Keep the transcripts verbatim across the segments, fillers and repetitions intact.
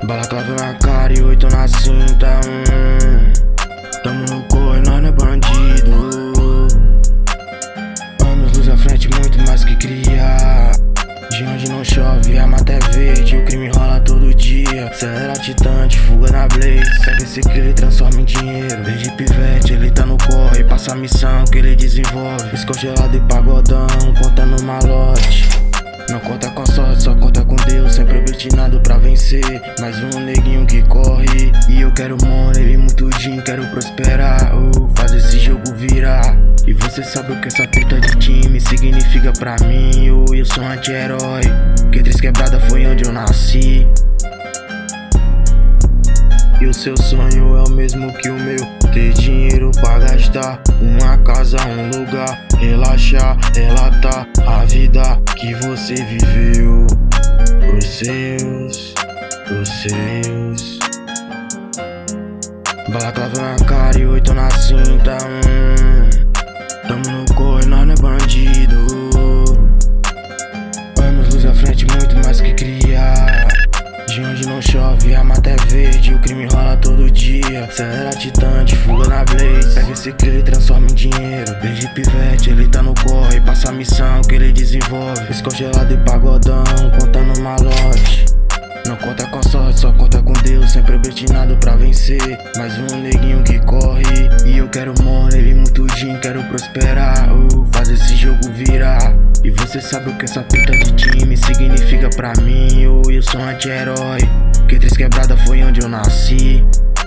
Balaclava na cara e oito na cinta. hum. Tamo no corre, nós não é bandido. Anos luz à frente, muito mais que cria. De onde não chove, a mata é verde, o crime rola todo dia. Acelera titante, fuga na blaze. Pega esse que ele transforma em dinheiro. Desde pivete, ele tá no corre, passa a missão que ele desenvolve. Escongelado e pagodão, contando malote. Não conta com sorte, só conta com Deus. Sempre obstinado pra vencer. Mais um neguinho que corre. E eu quero money, e muito din, quero prosperar. Oh, faz esse jogo virar. E você sabe o que essa puta de time significa pra mim. Oh, eu sou um anti-herói, que três quebrada foi onde eu nasci. E o seu sonho é o mesmo que o meu, ter dinheiro pra gastar, uma casa, um lugar, relaxar, relatar a vida que você viveu. Pros seus, pros seus. Balaclava na cara e oito na cinta. hum. Tamo no corre, nós não é bandido. Anos luz à frente, muito mais que cria. De onde não chove, a mata é verde, o crime rola todo dia. Acelera titante, fuga na blaze. Pega esse que ele transforma em dinheiro. Desde pivete, ele tá no corre, passa a missão que ele desenvolve. Escongelado e pagodão, contando malote. Não conta com sorte, só conta com Deus. Sempre obstinado pra vencer. Mais um neguinho que corre. E eu quero money, e muito din, quero prosperar. Oh, faz esse jogo virar. E você sabe o que essa puta de time significa pra mim. Oh, eu sou um anti-herói, que três quebrada foi onde eu nasci.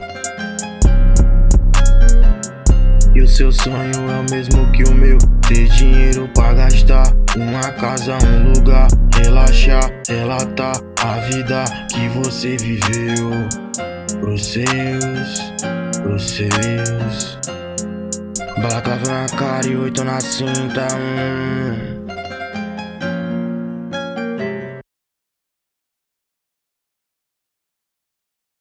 E o seu sonho é o mesmo que o meu, ter dinheiro pra gastar, uma casa, um lugar, relaxar, relatar a vida que você viveu. Pros seus, pros seus. Balaclava na cara e oito na cinta. hum.